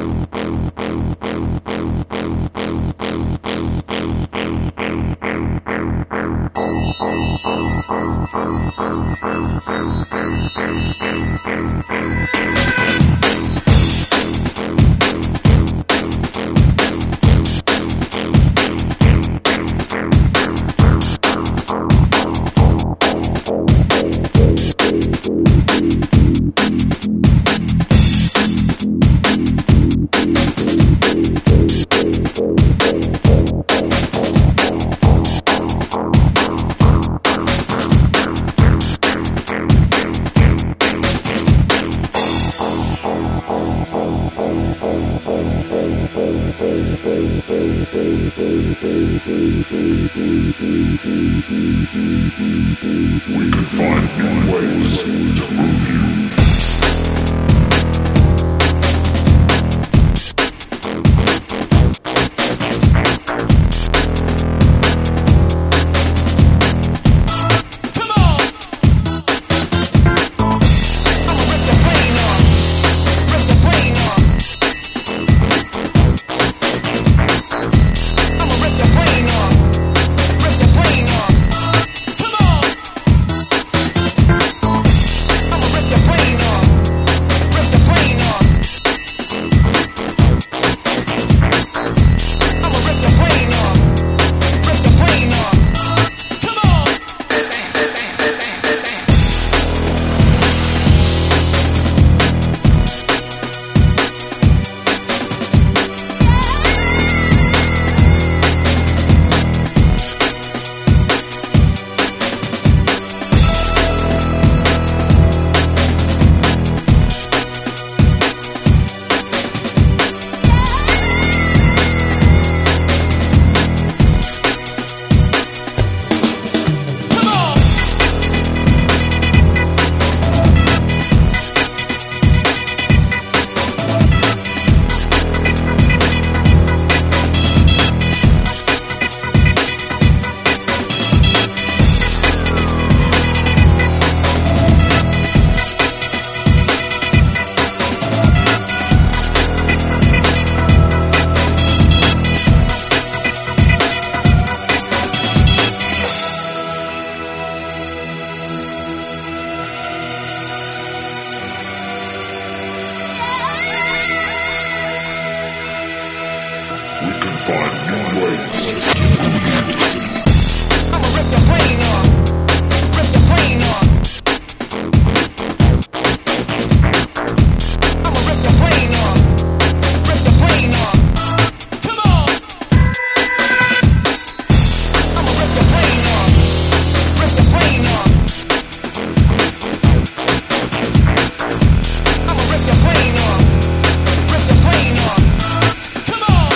We can find new ways to move you. We can find new ways to move you. I'ma rip the brain off. Rip the brain off. I'ma rip the brain off. Rip the brain off. Come on. I'ma rip the brain off. Rip the brain off. I'ma rip the brain off. Rip the brain off. Come on.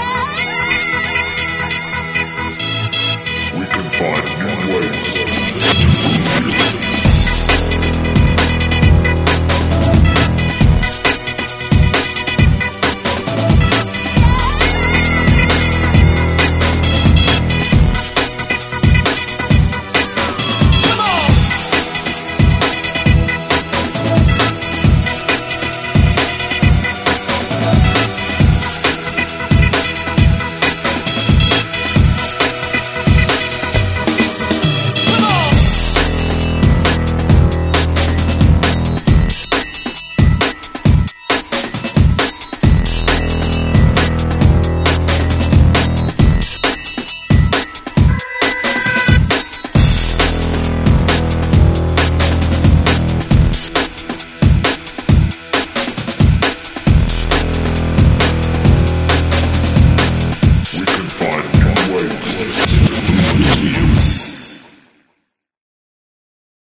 We can find new ways.